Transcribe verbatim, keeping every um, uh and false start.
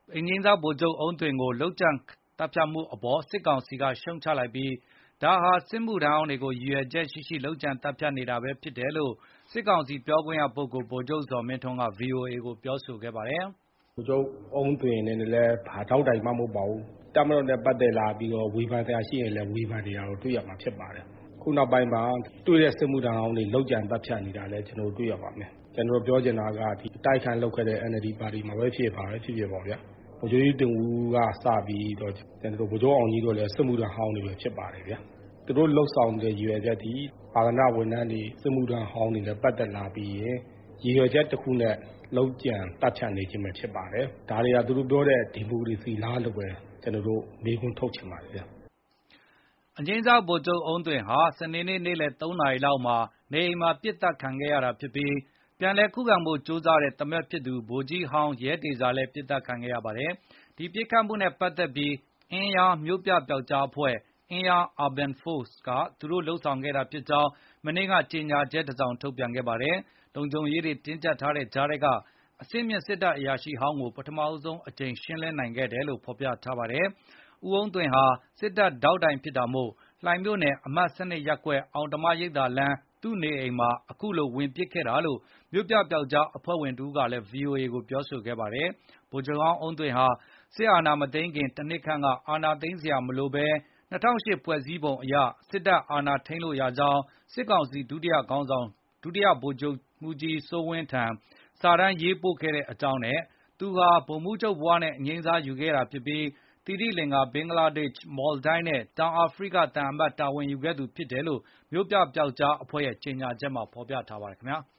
အငြိမ်းစားဗိုလ်ချုပ်အုန်းသွင်ကိုလုပ်ကြံသတ်ဖြတ်မှုအပေါ်စစ်ကောင်စီကရှုံချလိုက်ပြီးဒါဟာစစ်မှုထမ်းဟောင်းတွေကိုရည်ရွယ်ချက်ရှိရှိလုပ်ကြံသတ်ဖြတ်နေတာပဲဖြစ်တယ်လို့စစ်ကောင်စီပြောခွင့်ရပုဂ္ဂိုလ်ဗိုလ်ချုပ်ဇော်မင်းထွန်းက ဗွီအိုအေကိုပြောဆိုခဲ့ပါတယ်။ဗိုလ်ချုပ်အုန်းသွင်နဲ့လည်းဘာထောက်တိုင်မှမဟုတ်ပါဘူး။တမတော်နဲ့ပတ်သက်လာပြီးတော့ဝေဖန်တရားရှိရင်လည်းဝေဖန်တရားကိုတွေ့ရမှာဖြစ်ပါတယ်။ခုနောက်ပိုင်းမှာတွေ့တဲ့စစ်မှုထမ်းဟောင်းတွေလုပ်ကြံသတ်ဖြတ်နေတာလည်းကျွန်တော်တွေ့ရပါမယ်။ကျွန်တော်ပြောချင်တာကဒီတိုက်ခိုက်လုပ်ခဲ့တဲ့ N L D ပါတီမှာပဲဖြစ်ပါပဲဖြစ်ဖြစ်ပါဗျာ။ဗိုလ်ချုပ်ကြီးတင်ဦးကစပြီးတော့ကျွန်တော်ဗိုလ်ချုပ်အောင်ကြီးတို့လည်းစစ်မှုထမ်းဟောင်းတွေပဲဖြစ်ပါတယ်ဗျာ။သူတို့လှုပ်ဆောင်တဲ့ရည်ရွယ်ချက်ဒီဘာသာနာဝန်ထမ်းတွေစစ်မှုထမ်းဟောင်းတွေလည်းပတ်သက်လာပြီးရင်ရည်ရွယ်ချက်တစ်ခုနဲ့လောက်ကျန်တတ်ချနေခြင်းပဲဖြစ်ပါတယ်။ဒါတွေကသူတို့ပြောတဲ့ဒီမိုကရေစီလားလို့ပဲကျွန်တော်တို့မေးခွန်းထုတ်ချင်ပါတယ်ဗျာ။အငြိမ်းစားဗိုလ်ချုပ်အုန်းသွင်ဟာစနေနေ့နေ့လယ်သုံးနာရီလောက်မှာနေအိမ်မှာပြစ်တက်ခံခဲ့ရတာဖြစ်ပြီးပြန်လည်ခုခံဖို့ကြိုးစားတဲ့တမက်ဖြစ်သူဗိုလ်ကြီးဟောင်းရဲတေဇာလည်းပြစ်တက်ခံခဲ့ရပါတယ်။ဒီပြစ်ခတ်မှုနဲ့ပတ်သက်ပြီးအင်းယားမြို့ပြပျောက်ကြားအဖွဲ့အင်းယား Urban Force ကသူတို့လှုပ်ဆောင်ခဲ့တာဖြစ်ကြောင်းမနေ့ကကြေညာချက်တစ်စောင်ထုတ်ပြန်ခဲ့ပါတယ်။လုံခြုံရေးတွေတင်းကျပ်ထားတဲ့ကြားထဲကအဆင့်မြင့်စစ်တပ်အရာရှိဟောင်းကိုပထမဆုံးအကြိမ်ရှင်းလင်းနိုင်ခဲ့တယ်လို့ဖော်ပြထားပါတယ်။ဦးအုန်းသွင်ဟာစစ်တပ်ဒေါက်တိုင်ဖြစ်တာမို့လှိုင်မြို့နယ်အမှတ်၁၂ရပ်ကွက်အောင်ဓမ္မရိပ်သာလမ်းသူ့နေအိမ်မှာအခုလိုဝင်ပစ်ခဲ့တာလို့မြို့ပြပျောက်ကြားအဖွဲ့ဝင်တဦးကလည်း ဗွီအိုအေကိုပြောဆိုခဲ့ပါတယ်။ဗိုလ်ချုပ်ဟောင်းအုန်းသွင်ဟာစစ်အာဏာမသိမ်းခင်တနှစ်ခန့်ကအာဏာသိမ်းစရာမလိုဘဲ၂၀၀၈ဖွဲ့စည်းပုံအရစစ်တပ်အာဏာထိန်းလို့ရကြောင်းစစ်ကောင်စီဒုတိယခေါင်းဆောင်ဒုတိယဗိုလ်ချုပ်မှူးကြီးစိုးဝင်းထံစာတမ်းရေးပို့ခဲ့တဲ့အကြောင်းနဲ့သူဟာဗိုလ်မှူးချုပ်ဘဝနဲ့အငြိမ်းစားယူခဲ့တာဖြစ်ပြီးတိရိလင်္ကာဘင်္ဂလားဒေ့ရှ်မော်လ်ဒိုင်းနဲ့တောင်အာဖရိကသံအမတ်တာဝန်ယူခဲ့သူဖြစ်တယ်လို့မြို့ပြပျောက်ကြားအဖွဲ့ရဲ့ကြေညာချက်မှာဖော်ပြထားပါတယ်ခင်ဗျာ။